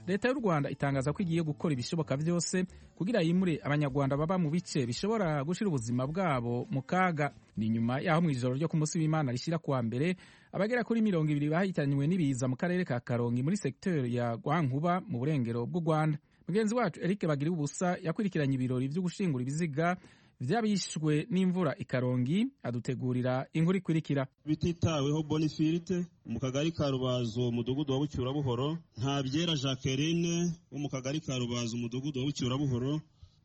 leta y'u Rwanda itangaza ko igiye gukora ibishoboka byose kugira yimure abanyarwanda baba mu bice bishobora gushira ubuzima bwabo mu kaga. Ni nyuma yaho mu ijoro ryo ku munsi w'Imana rishyira kuwa mbere abagera kuri 200 bahitanywe n'ibiza mu karere ka Karongi muri sekiteri ya Rwankuba mu burengero bw'u Rwanda. Mugenzi wacu Eric Bagiriye ubusa yakurikiranye ibirori byo gushingura ibiziga vyabishwe n'imvura i Karongi, adutegurira inkuru ikurikira. Bititaweho Bonifirite mu kagari ka Rubazo umudugudu wa Bucyura-Buhoro, Ntabyera Jacqueline wo mu kagari ka Rubazo umudugudu wa Bucyura-Buhoro,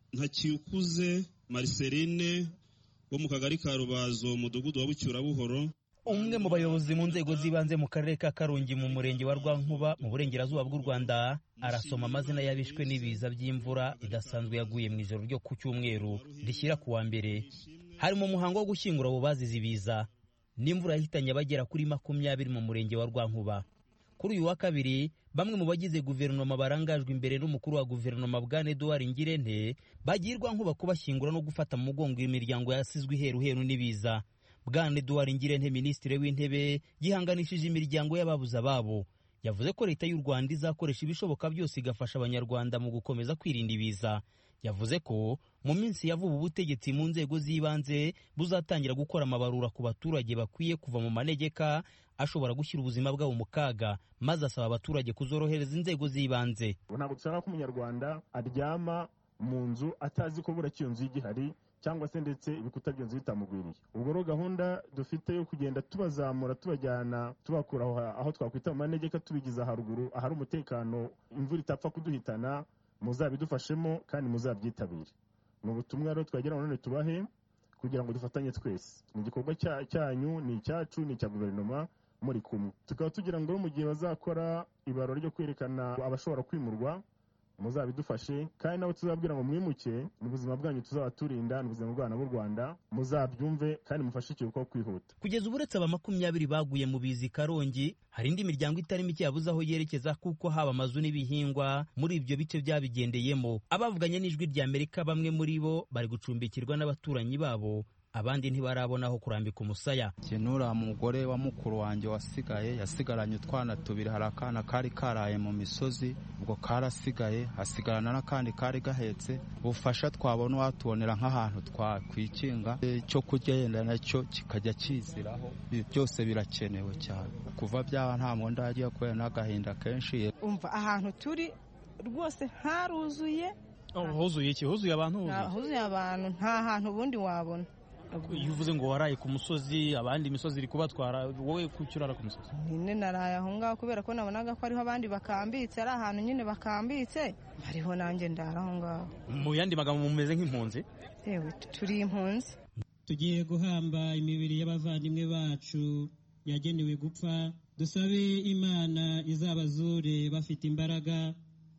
Ntakikuze Marceline wo mu kagari ka Rubazo umudugudu wa Bucyura-Buhoro. Umwe mu bayobozi mu nzego z'ibanze mu karere ka Karongi mu murenge wa Rwankuba mu burengerazuba bw'u Rwanda arasoma amazina y'abishwe n'ibiza by'imvura idasanzwe yaguye mu ijoro ryo ku cyumweru rishyira kuwa mbere. Hari mu muhango wo gushyingura abo bazize ibiza n'imvura yahitanye abagera kuri 20 mu murenge wa Rwankuba. Kuri uyu wa kabiri bamwe mu bagize guverinoma barangajwe imbere n'umukuru wa guverinoma Bwana Edouard Ngirente bagirwa nkuba kubashyingura no gufata mu mugongo imiryango yasizwe iheruheru n'ibiza. Bwana Edouard Ngirente, minisitiri w'intebe, yihanganishije imiryango y'ababuze ababo. Yavuze ko leta y'u Rwanda izakoresha ibishoboka byose igafasha abanyarwanda mu gukomeza kwirinda ibiza. Yavuze ko mu minsi ya vuba ubutegetsi mu nzego z'ibanze buzatangira gukora amabarura ku baturage bakwiye kuva mu manegeka ashobora gushyira ubuzima bwabo mu kaga, maze asaba abaturage kuzorohereza inzego z'ibanze. Ntabwo dushaka ko umunyarwanda aryama mu nzu atazi ko bura cyonzu igihari cyangwa se ndetse ibikuta by'inzu bitamugwiriye. Ubwo rero gahunda dufite yo kugenda tubazamura tubajyana tubakura aho twakwita mu manegeka tubigiza haruguru ahari umutekano, imvura itapfa kuduhitana, muzabidufashemo kandi muzabyitabire. Ni ubutumwa rero twagira none tubahe kugira ngo dufatanye twese. Ni igikorwa cyanyu, ni icyacu, ni icya guverinoma muri kumwe. Tukaba tugira ngo mu gihe bazakora ibarura ryo kwerekana abashobora kwimurwa muzabidufashe, kandi nabo tuzabwira ngo mwimuke, ubuzima bwanyu tuzabaturinda, ubuzima bw'abana b'u Rwanda muzabyumve kandi mufashe ikiruhuko kwihuta. Kugeza ubu uretse aba 20 baguye mu bizi Karongi, hari indi miryango itari mike yabuze aho yerekeza kuko haba amazu n'ibihingwa muri ibyo bice byabigendeyemo. Abavuganye n'ijwi rya Amerika bamwe muri bo bari gucumbikirwa n'abaturanyi babo, abandi ntibarabona aho kurambika umusaya. Nura mugore wa mukuru wanjye wasigaye yasigaranye utwana tubiri, hari akana kari karaye mu misozi ubwo karasigaye, hasigarana n'akandi kari gahetse. Ubufasha twabona watubonera nk'ahantu twakwikinga cyo kurya yenda nacyo kikajya kiziraho, byose birakenewe cyane. Kuva byaba nta mwenda yagiye kubera n'agahinda kenshi. Umva ahantu turi rwose haruzuye. Huzuye iki? Huzuye abantu? Huzuye abantu, nta hantu ubundi wabona. Iyo uvuze ngo waraye ku musozi, abandi imisozi iri kubatwara, wowe kucyurara ku musozi? Nyine naraye aho ngaho kubera ko nabonaga ko ariho abandi bakambitse, ari ahantu nyine bakambitse, hariho nanjye ndara aho ngaho. Mu yandi magambo mumeze nk'impunzi? Yewe turi impunzi. Tugiye guhamba imibiri y'abavandimwe bacu yagenewe gupfa. Dusabe Imana izabazure bafite imbaraga,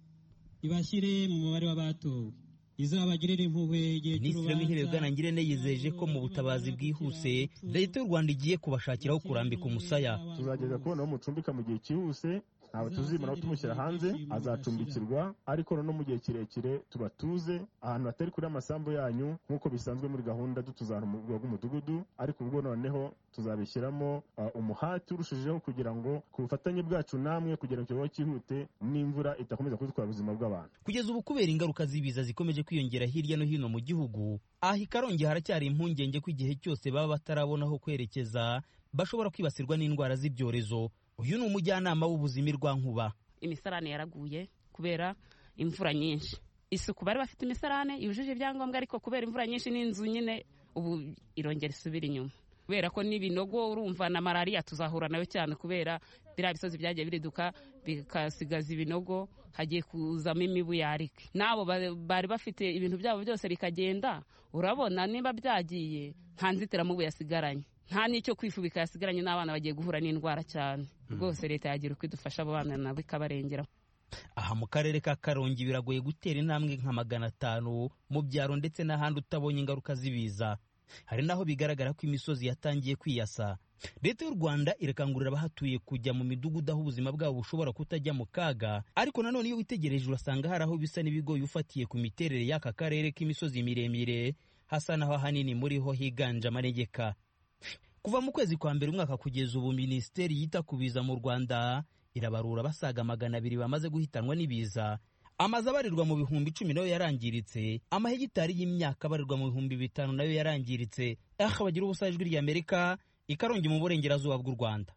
ibashyire mu mubare w'abatowe, izabagirira impuhwe igihe cy'urubanza. Minisitiri w'Intebe Bwana Ngirente yizeje ko mu butabazi bwihuse leta y'u Rwanda igiye kubashakiraho kurambika umusaya. Tuzageza kubona aho mucumbika mu gihe cyihuse, ntabwo tuzimara tumushyira hanze, azacumbikirwa, ariko no mu gihe kirekire tubatuze ahantu hatari kuri amasambu yanyu nk'uko bisanzwe muri gahunda dutuzana mu rwego rw'umudugudu, ariko ubwo noneho tuzabishyiramo umuhati urushijeho kugira ngo ku bufatanye bwacu namwe kugira ngo ikibazo cyihute n'imvura itakomeza kudutwara ubuzima bw'abantu. Kugeza ubu kubera ingaruka z'ibiza zikomeje kwiyongera hirya no hino mu gihugu, aha i Karongi haracyari impungenge ko igihe cyose baba batarabona aho kwerekeza bashobora kwibasirwa n'indwara z'ibyorezo. Uyu ni umujyanama w'ubuzima Rwankuba. Imisarane yaraguye kubera imvura nyinshi. Isuku bari bafite imisarane yujuje ibyangombwa, ariko kubera imvura nyinshi n'inzu nyine ubu irongera isubira inyuma. Kubera ko n'ibinogo urumva na malaria tuzahura nayo cyane, kubera biriya bisozi byagiye biriduka bikasigaza ibinogo, hagiye kuzamo imibu yarike. Nabo bari bafite ibintu byabo byose bikagenda, urabona niba byagiye nta nzitiramubu yasigaranye, nta n'icyo kwifubika yasigaranye, n'abana bagiye guhura n'indwara cyane. Rwose leta yagira uko idufasha abo bana nabo ikabarengera. Aha mu karere ka Karongi biragoye gutera intambwe nka 500 mu byaro ndetse n'ahandi utabonye ingaruka z'ibiza. Hari naho bigaragara ko imisozi yatangiye kwiyasa. Leta y'u Rwanda irakangurira abahatuye kujya mu midugudu aho ubuzima bwabo bushobora kutajya mu kaga, ariko nanone iyo witegereje urasanga hari aho bisa n'ibigoye ufatiye ku miterere y'aka karere k'imisozi miremire, hasa naho ahanini muri ho higanje amanegeka. Kuva mu kwezi kwa mbere umwaka kugeza ubu, Minisiteri yita ku biza mu Rwanda irabarura basaga 200 bamaze guhitanwa n'ibiza. Amazu abarirwa mu bihumbi 10 nayo yarangiritse, amahegitari y'imyaka abarirwa mu bihumbi 5 nayo yarangiritse. Bagira ubusa, Ijwi ry'Amerika, i Karongi mu burengerazuba bw'u Rwanda.